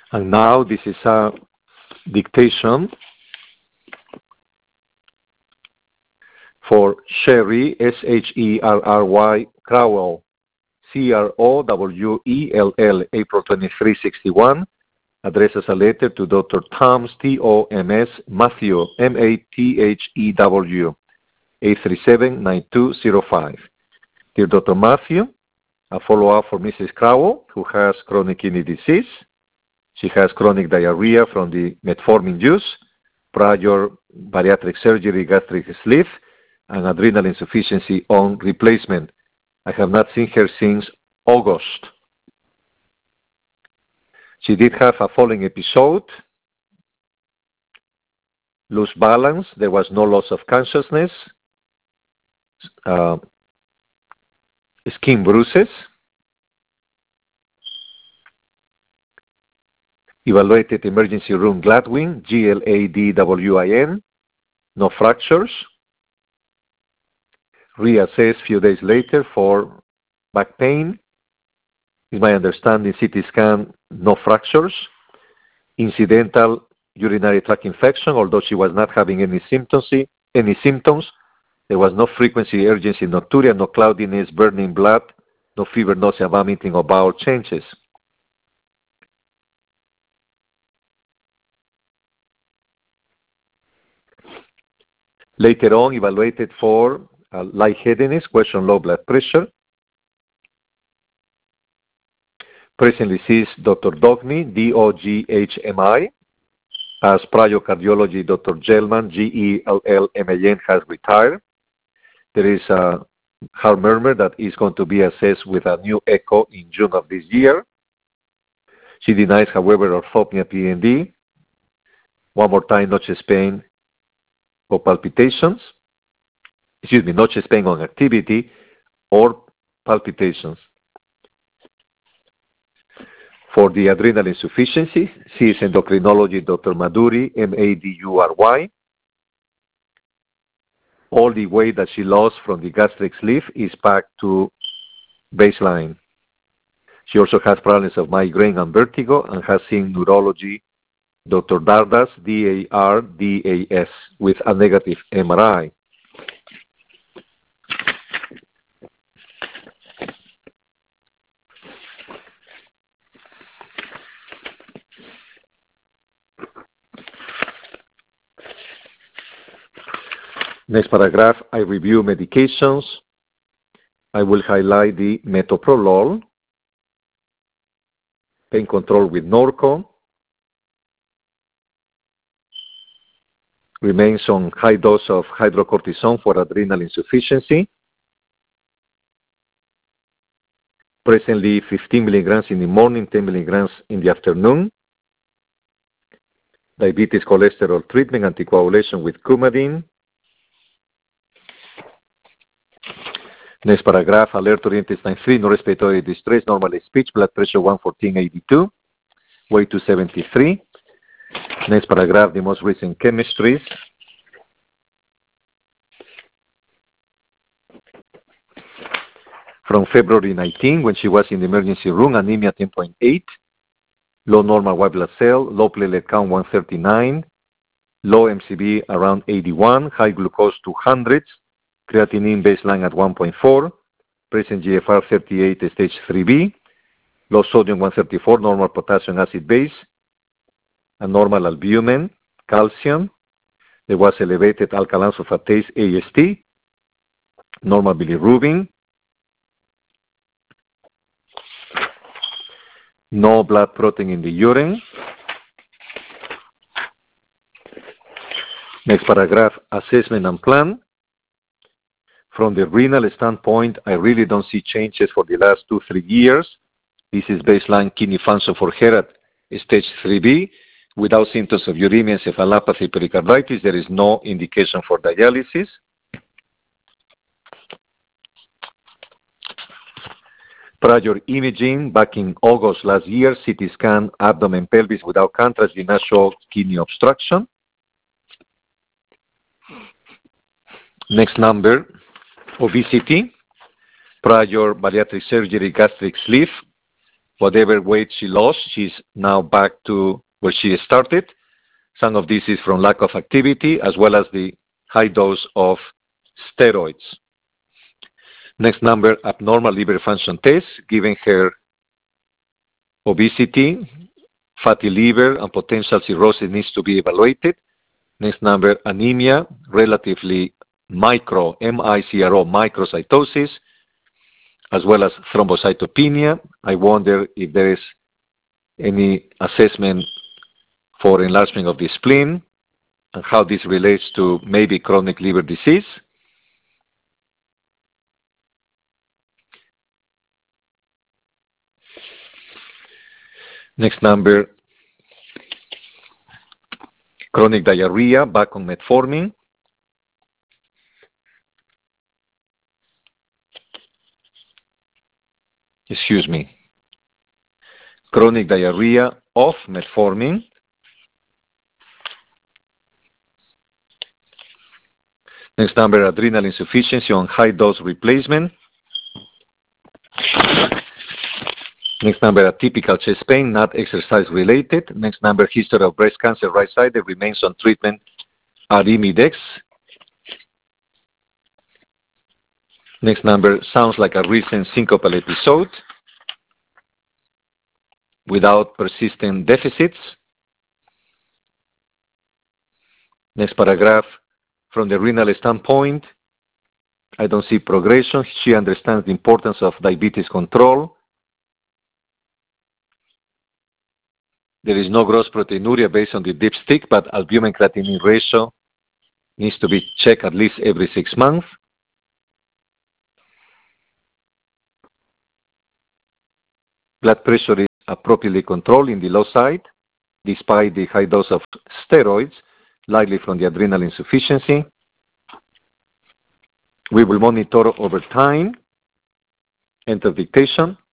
And now this is a dictation for Sherry, Sherry Crowell, Crowell, April 23, 61, addresses a letter to Dr. Toms, Toms, Matthew, Mathew, 837-9205. Dear Dr. Matthew, a follow-up for Mrs. Crowell, who has chronic kidney disease. She has chronic diarrhea from the metformin use, prior bariatric surgery, gastric sleeve, and adrenal insufficiency on replacement. I have not seen her since August. She did have a falling episode, loose balance. There was no loss of consciousness, skin bruises. Evaluated emergency room Gladwin, Gladwin, no fractures. Reassessed few days later for back pain. Is my understanding, CT scan, no fractures. Incidental urinary tract infection, although she was not having any symptoms. There was no frequency, urgency, nocturia, no cloudiness, burning blood, no fever, nausea, vomiting, or bowel changes. Later on, evaluated for lightheadedness, question low blood pressure. Presently sees Dr. Dogmy, Doghmi, as prior cardiology, Dr. Gelman, Gellman, has retired. There is a heart murmur that is going to be assessed with a new echo in June of this year. She denies, however, orthopnea PND. One more time, no chest pain or palpitations. No chest pain on activity or palpitations. For the adrenal insufficiency, sees endocrinology Dr. Maduri, Madury. All the weight that she lost from the gastric sleeve is back to baseline. She also has problems of migraine and vertigo and has seen neurology Dr. Dardas, Dardas, with a negative MRI. Next paragraph, I review medications. I will highlight the metoprolol, pain control with Norco, remains on high dose of hydrocortisone for adrenal insufficiency. Presently 15 milligrams in the morning, 10 milligrams in the afternoon. Diabetes cholesterol treatment, anticoagulation with Coumadin. Next paragraph, alert to intestine 3, no respiratory distress, normal speech, blood pressure 114/82, weight 273. Next paragraph, the most recent chemistries. From February 19, when she was in the emergency room, anemia 10.8, low normal white blood cell, low platelet count 139, low MCV around 81, high glucose 200, creatinine baseline at 1.4, present GFR 38, stage 3B, low sodium 134, normal potassium acid base, and normal albumin, calcium. There was elevated alkaline sulfatase AST, normal bilirubin, no blood protein in the urine. Next paragraph, assessment and plan. From the renal standpoint, I really don't see changes for the last 2-3 years. This is baseline kidney function for her at stage 3B. Without symptoms of uremia, encephalopathy, pericarditis, there is no indication for dialysis. Prior imaging back in August last year, CT scan, abdomen, pelvis without contrast did not show kidney obstruction. Next number, obesity, prior bariatric surgery, gastric sleeve, whatever weight she lost, she's now back to where she started. Some of this is from lack of activity, as well as the high dose of steroids. Next number, abnormal liver function test, giving her obesity, fatty liver, and potential cirrhosis needs to be evaluated. Next number, anemia, relatively micro, M-I-C-R-O, microcytosis, as well as thrombocytopenia. I wonder if there is any assessment for enlargement of the spleen and how this relates to maybe chronic liver disease. Next number, chronic diarrhea, back on metformin. Excuse me. Chronic diarrhea off metformin. Next number, adrenal insufficiency on high dose replacement. Next number, atypical chest pain, not exercise related. Next number, history of breast cancer, right side, that remains on treatment Arimidex. Next number, sounds like a recent syncopal episode without persistent deficits. Next paragraph, from the renal standpoint, I don't see progression. She understands the importance of diabetes control. There is no gross proteinuria based on the dipstick, but albumin-creatinine ratio needs to be checked at least every 6 months. Blood pressure is appropriately controlled in the low side, despite the high dose of steroids, likely from the adrenal insufficiency. We will monitor over time. Enter dictation.